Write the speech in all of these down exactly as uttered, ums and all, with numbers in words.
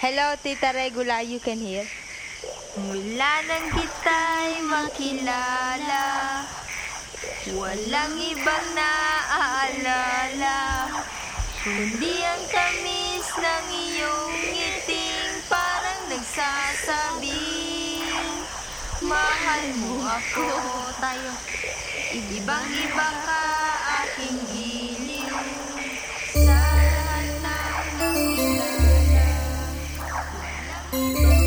Hello, Tita Regula, you can hear. Mula nang kita'y makilala, walang ibang naaalala, kundi ang tamis ng iyong ngiting parang nagsasabing, mahal mo ako. Tayo. Ibang iba ka aking giliw, sa lahat ng nakilala, walang iba.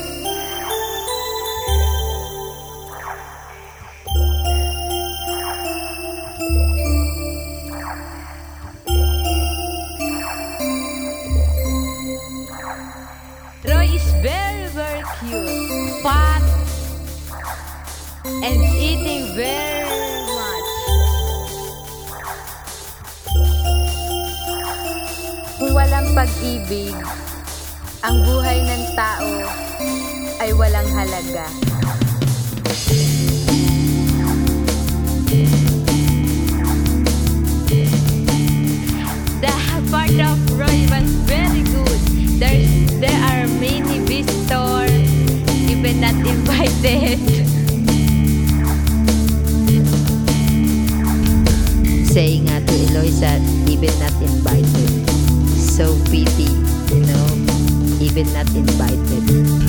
Roy is very, very cute, fat, and eating very much. Kung walang pag-ibig, ang buhay ng tao ay walang halaga. The part of Roy was very good. There's, there are many visitors, even not invited. Saying nga to Eloisa, even not invited. So pity, you know, even not invited.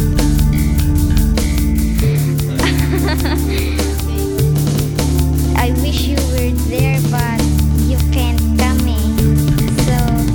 I wish you were there, but you can't come in. So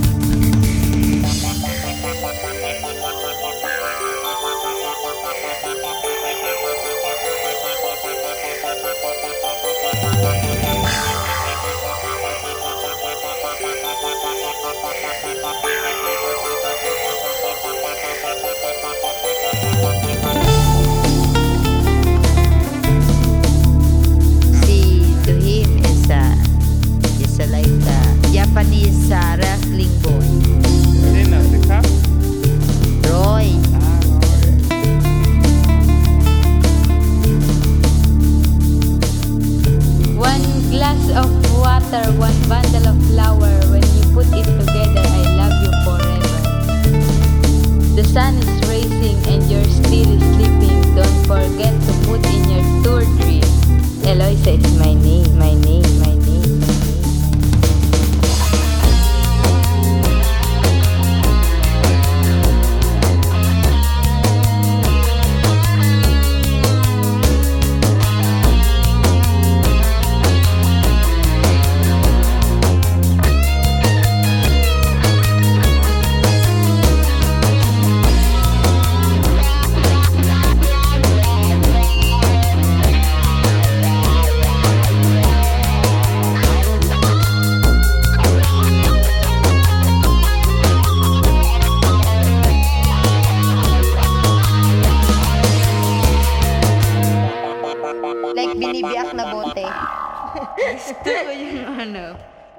See, to him is a, is a like a Japanese uh, wrestling boy. Sino? Si Cap? Roy. Ah, okay. One glass of water, one bundle of flour. When you put it together, I love you forever. The sun is rising and you're still sleeping. Don't forget to put in your tour dream. Eloisa is my name, my name, my name, my name. Like binibiak na bote. Gusto ko yung ano.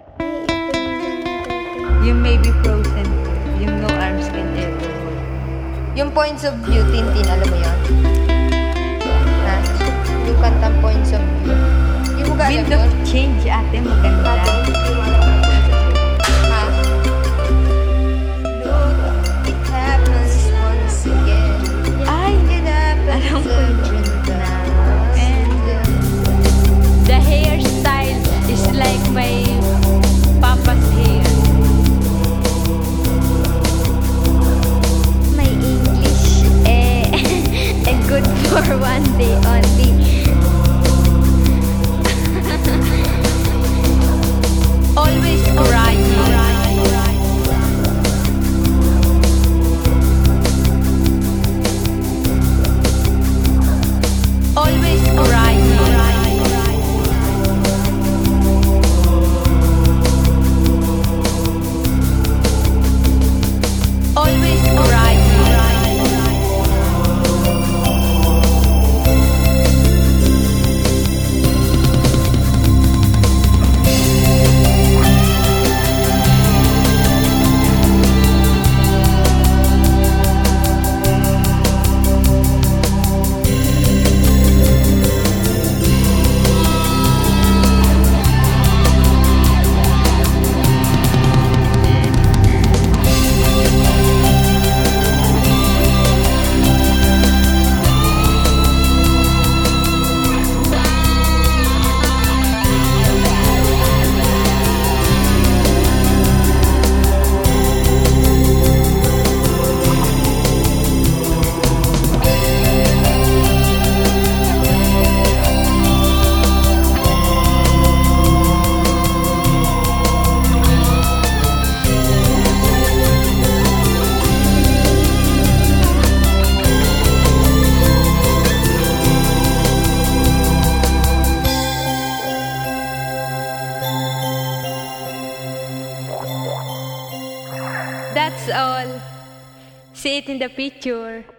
You may be frozen. Yung no arms can ever hold. Yung points of view, Tintin, alam mo yun? Ha? Yung kantang points of view. Yung mo Wind of change, ate, maganda. Ha? Look, it happens once again. Ay, It happens alam ko every now And the hairstyle is like my papa's hair. my English eh, eh good for one day only. See it in the picture.